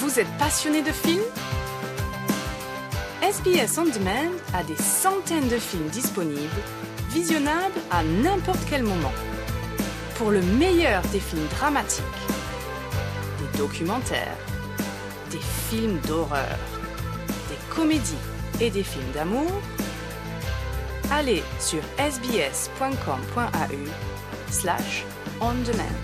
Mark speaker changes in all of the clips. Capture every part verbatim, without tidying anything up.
Speaker 1: Vous êtes passionné de films? S B S On Demand a des centaines de films disponibles, visionnables à n'importe quel moment. Pour le meilleur des films dramatiques, des documentaires, des films d'horreur, des comédies et des films d'amour, allez sur sbs.com.au slash on demand.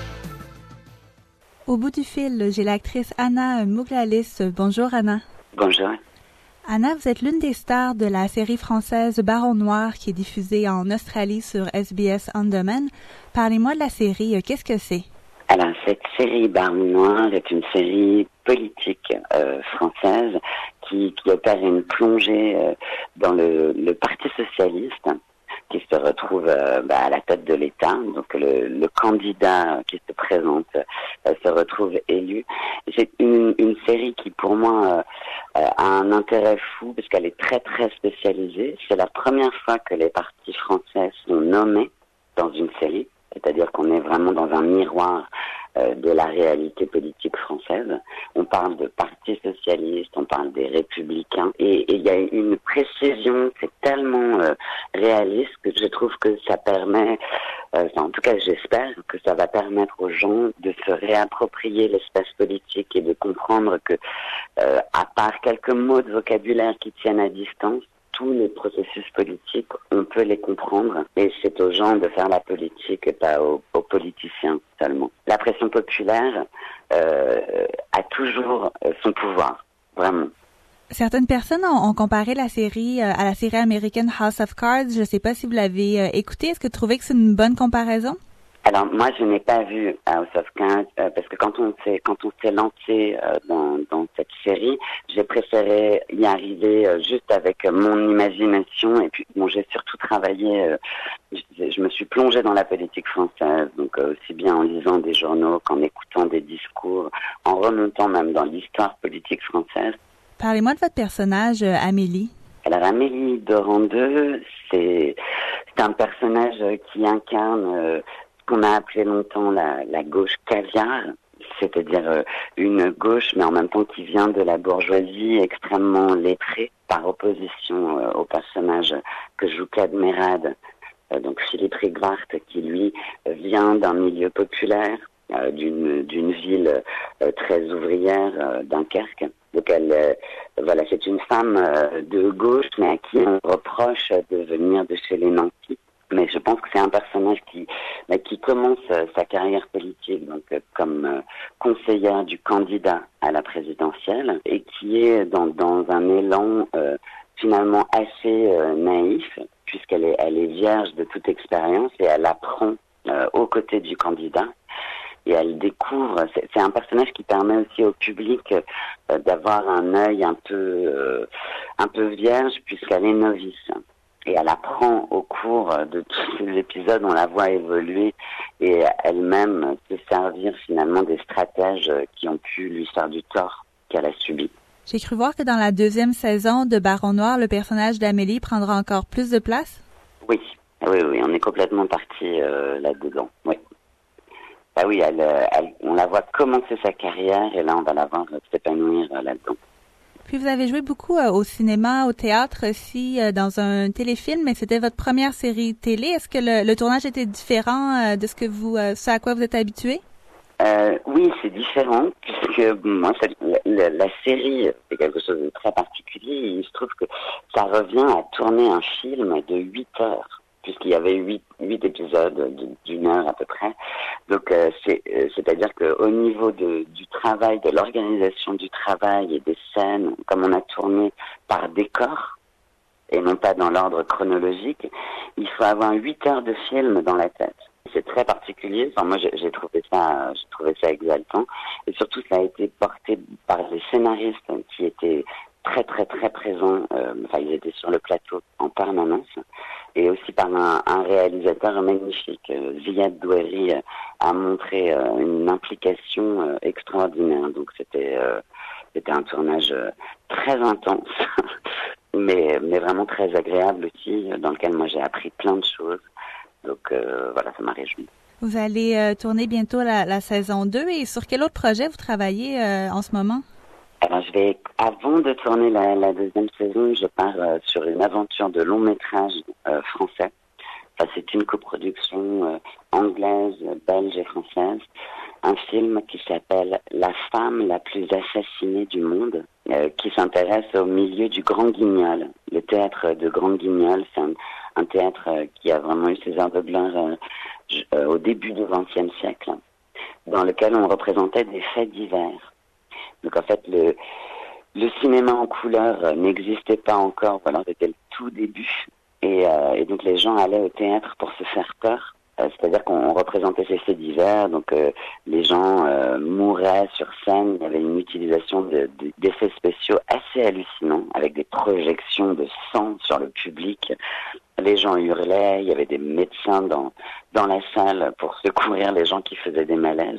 Speaker 2: Au bout du fil, j'ai l'actrice Anna Mouglalis. Bonjour Anna.
Speaker 3: Bonjour.
Speaker 2: Anna, vous êtes l'une des stars de la série française Baron Noir qui est diffusée en Australie sur S B S On Demand. Parlez-moi de la série. Qu'est-ce que c'est?
Speaker 3: Alors, cette série Baron Noir est une série politique euh, française qui, qui opère une plongée euh, dans le, le Parti socialiste qui se retrouve euh, bah, à la tête de l'État. Donc, le, le candidat qui se présente euh, se retrouve élu. C'est une, une série qui, pour moi, euh, a un intérêt fou parce qu'elle est très, très spécialisée. C'est la première fois que les partis français sont nommés dans une série. C'est-à-dire qu'on est vraiment dans un miroir euh, de la réalité politique française. On parle de parti socialiste, on parle des républicains, et il y a une précision, c'est tellement euh, réaliste que je trouve que ça permet, euh, en tout cas j'espère que ça va permettre aux gens de se réapproprier l'espace politique et de comprendre que, euh, à part quelques mots de vocabulaire qui tiennent à distance, tous les processus politiques, on peut les comprendre et c'est aux gens de faire la politique et pas aux, aux politiciens seulement. La pression populaire euh, a toujours son pouvoir, vraiment.
Speaker 2: Certaines personnes ont, ont comparé la série euh, à la série américaine House of Cards. Je ne sais pas si vous l'avez euh, écoutée. Est-ce que vous trouvez que c'est une bonne comparaison?
Speaker 3: Alors moi je n'ai pas vu House of Cards euh, parce que quand on s'est quand on s'est lancé euh, dans dans cette série, j'ai préféré y arriver euh, juste avec euh, mon imagination et puis bon j'ai surtout travaillé, euh, je, je me suis plongée dans la politique française, donc euh, aussi bien en lisant des journaux qu'en écoutant des discours, en remontant même dans l'histoire politique française.
Speaker 2: Parlez-moi de votre personnage euh, Amélie.
Speaker 3: Alors Amélie Dorandeux, c'est c'est un personnage qui incarne euh, qu'on a appelé longtemps la, la gauche caviar, c'est-à-dire euh, une gauche, mais en même temps qui vient de la bourgeoisie extrêmement lettrée, par opposition euh, au personnage que joue Cadmerade, euh, donc Philippe Rigvart, qui lui vient d'un milieu populaire, euh, d'une d'une ville euh, très ouvrière, euh, Dunkerque. Donc elle, euh, voilà, c'est une femme euh, de gauche, mais à qui on reproche de venir de chez les nantis. Mais je pense que c'est un personnage qui bah, qui commence euh, sa carrière politique donc euh, comme euh, conseillère du candidat à la présidentielle et qui est dans dans un élan euh, finalement assez euh, naïf puisqu'elle est elle est vierge de toute expérience et elle apprend euh, aux côtés du candidat et elle découvre. C'est, c'est un personnage qui permet aussi au public euh, d'avoir un œil un peu euh, un peu vierge puisqu'elle est novice. Et elle apprend au cours de tous ces épisodes, on la voit évoluer et elle-même se servir finalement des stratèges qui ont pu lui faire du tort qu'elle a subi.
Speaker 2: J'ai cru voir que dans la deuxième saison de Baron Noir, le personnage d'Amélie prendra encore plus de place?
Speaker 3: Oui, oui, oui, on est complètement parti euh, là-dedans, oui. Ah oui, elle, elle, on la voit commencer sa carrière et là on va la voir s'épanouir euh, là-dedans.
Speaker 2: Puis vous avez joué beaucoup euh, au cinéma, au théâtre aussi, euh, dans un téléfilm, mais c'était votre première série télé. Est-ce que le, le tournage était différent euh, de ce que vous, euh, ce à quoi vous êtes habitué?
Speaker 3: Euh, oui, c'est différent puisque moi, ça, la, la série c'est quelque chose de très particulier. Et il se trouve que ça revient à tourner un film de huit heures. Puisqu'il y avait huit, huit épisodes d'une heure à peu près. Donc, euh, c'est, euh, c'est-à-dire qu'au niveau de, du travail, de l'organisation du travail et des scènes, comme on a tourné par décor, et non pas dans l'ordre chronologique, il faut avoir huit heures de film dans la tête. C'est très particulier. Enfin, moi, j'ai, j'ai trouvé ça, j'ai trouvé ça exaltant. Et surtout, ça a été porté par des scénaristes qui étaient très, très, très présents. Euh, enfin, ils étaient sur le plateau en permanence. Et aussi par un, un réalisateur magnifique. Euh, Ziad Doueri euh, a montré euh, une implication euh, extraordinaire. Donc, c'était, euh, c'était un tournage euh, très intense, mais, mais vraiment très agréable aussi, dans lequel moi j'ai appris plein de choses. Donc euh, voilà, ça m'a réjoui.
Speaker 2: Vous allez euh, tourner bientôt la, la saison deux et sur quel autre projet vous travaillez euh, en ce moment?
Speaker 3: Alors, je vais, avant de tourner la, la deuxième saison, je pars euh, sur une aventure de long métrage euh, français. Enfin, c'est une coproduction euh, anglaise, belge et française. Un film qui s'appelle La femme la plus assassinée du monde, euh, qui s'intéresse au milieu du Grand Guignol. Le théâtre de Grand Guignol, c'est un, un théâtre euh, qui a vraiment eu ses heures de gloire euh, euh, au début du vingtième siècle, dans lequel on représentait des faits divers. Donc en fait, le, le cinéma en couleur euh, n'existait pas encore, voilà, c'était le tout début. Et, euh, et donc les gens allaient au théâtre pour se faire peur. Euh, c'est-à-dire qu'on représentait ces faits divers, donc euh, les gens euh, mouraient sur scène, il y avait une utilisation de, de, d'effets spéciaux assez hallucinants, avec des projections de sang sur le public. Les gens hurlaient, il y avait des médecins dans, dans la salle pour secourir les gens qui faisaient des malaises.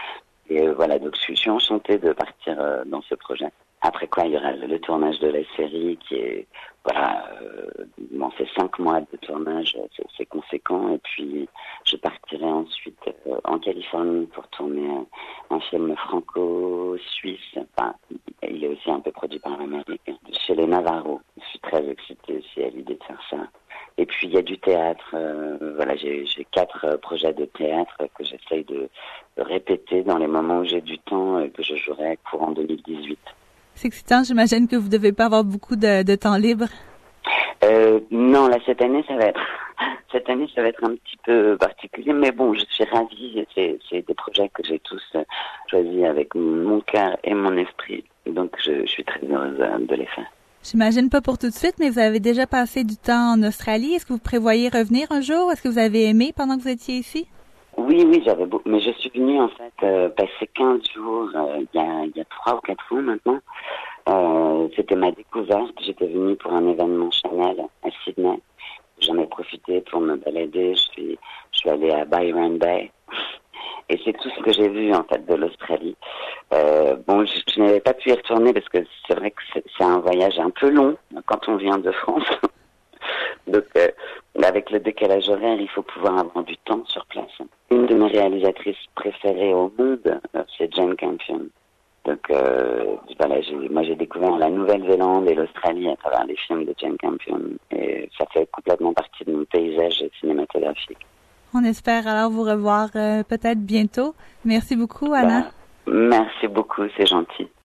Speaker 3: Et euh, voilà, donc je suis, je suis enchantée de partir euh, dans ce projet. Après quoi, il y aura le, le tournage de la série qui est, voilà, euh, bon, c'est cinq mois de tournage, c'est, c'est conséquent. Et puis, je partirai ensuite euh, en Californie pour tourner euh, un film franco-suisse. Enfin, il est aussi un peu produit par l'Amérique, chez les Navarro. Je suis très excitée aussi à l'idée de faire ça. Et puis, il y a du théâtre. Euh, voilà, j'ai, j'ai quatre euh, projets de théâtre que j'essaye de, de répéter dans les moments où j'ai du temps et que je jouerai courant deux mille dix-huit.
Speaker 2: C'est excitant, j'imagine que vous devez pas avoir beaucoup de, de temps libre.
Speaker 3: Euh, non, là, cette année, ça va être, cette année, ça va être un petit peu particulier, mais bon, je suis ravie. C'est, c'est des projets que j'ai tous choisis avec mon cœur et mon esprit. Donc, je, je suis très heureuse de les faire.
Speaker 2: J'imagine pas pour tout de suite, mais vous avez déjà passé du temps en Australie. Est-ce que vous prévoyez revenir un jour? Est-ce que vous avez aimé pendant que vous étiez ici?
Speaker 3: Oui, oui, j'avais beau... mais je suis venue en fait euh, passer quinze jours euh, il y a il y a trois ou quatre ans maintenant. Euh, c'était ma découverte. J'étais venue pour un événement Chanel à Sydney. J'en ai profité pour me balader. Je suis je suis allée à Byron Bay et c'est tout ce que j'ai vu en fait de l'Australie. Euh, bon, je, je n'avais pas pu y retourner parce que c'est vrai que c'est, c'est un voyage un peu long quand on vient de France. Donc, euh, avec le décalage horaire, il faut pouvoir avoir du temps sur place. Une de mes réalisatrices préférées au monde, euh, c'est Jane Campion. Donc, euh, voilà, j'ai, moi j'ai découvert la Nouvelle-Zélande et l'Australie à travers les films de Jane Campion. Et ça fait complètement partie de mon paysage cinématographique.
Speaker 2: On espère alors vous revoir euh, peut-être bientôt. Merci beaucoup, Anna.
Speaker 3: Bah, merci beaucoup, c'est gentil.